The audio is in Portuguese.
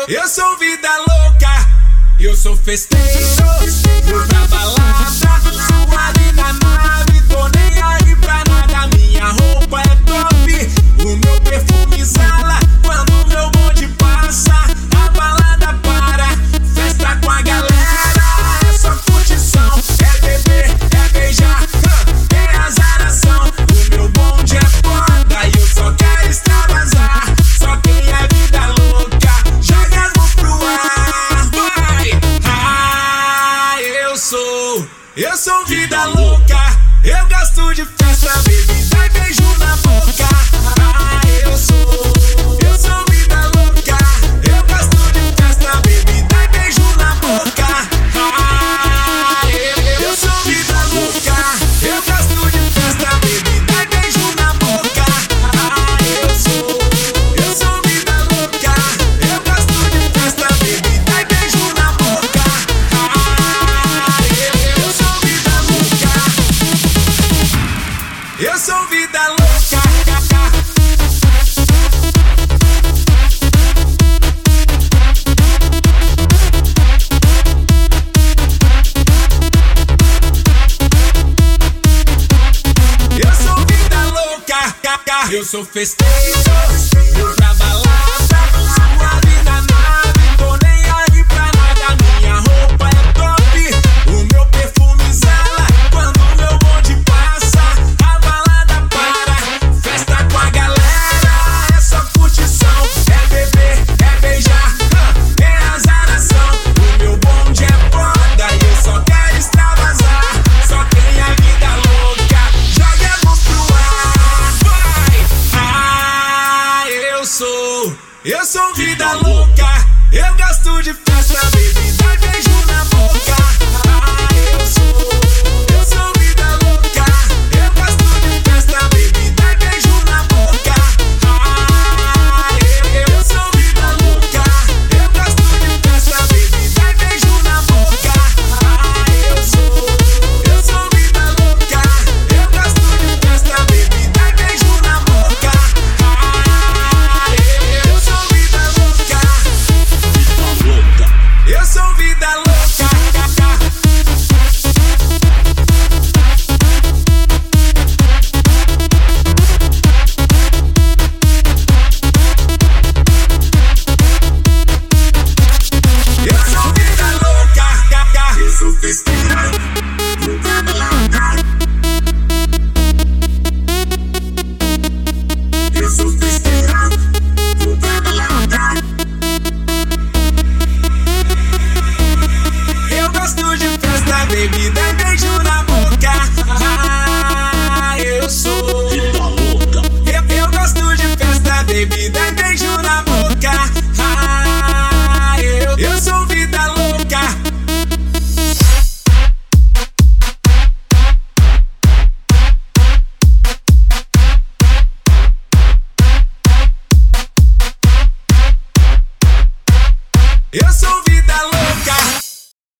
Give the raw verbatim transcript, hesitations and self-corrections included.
eu sou vida louca, eu sou festeiro, vou pra balada, suave na nave, tô nem aí pra nada, minha roupa é top, o meu perfume exala, quando meu bonde passa, a balada para, festa com a galera, é só curtição, é beber, é beijar, é azaração, o meu bonde é foda e eu só quero extravasar, só quem é vida louca, joga as mãos pro ar, vai! Ah, eu sou, eu sou vida louca, eu gosto de festa, bebida e beijo na boca. Ah, eu sou, eu sou vida louca, eu gosto de festa, bebida e beijo na boca. Ah, eu, eu sou vida louca, eu gosto de festa, bebida e beijo na boca. Ah, eu sou, eu sou vida louca, eu gosto de festa, bebida e beijo na boca. Ah, eu, eu sou vida louca, eu sou vida louca. Eu sou vida louca, eu sou festeiro, vou pra balada, suave na nave, tô nem aí pra nada, minha roupa é top, o meu perfume exala, quando meu bonde passa, a balada para, festa com a galera, é só curtição, é beber, é beijar, é azaração, o meu bonde é foda e eu só quero extravasar, só quem é vida louca, joga a mão pro ar, vai! Ah, eu sou, eu sou vida louca, eu gosto de festa, bebida e beijo na boca. Ah, eu sou, eu sou vida louca, eu gosto de festa, bebida e beijo na boca. Ah, eu, eu sou vida louca, eu gosto de festa, bebida e beijo na boca. Ah, eu sou, eu sou vida louca, eu gosto de festa, bebida e beijo na boca. Ah, eu, eu sou vida louca, eu sou vida louca. Eu sou vida louca, eu sou festeira, vou pra balada. Eu sou festeira, vou pra balada. Eu gosto de festa, bebida e beijo na boca. Ah, eu sou vida louca. Eu, eu gosto de festa, bebida e beijo na boca. Ah, eu, eu sou vida louca. Eu sou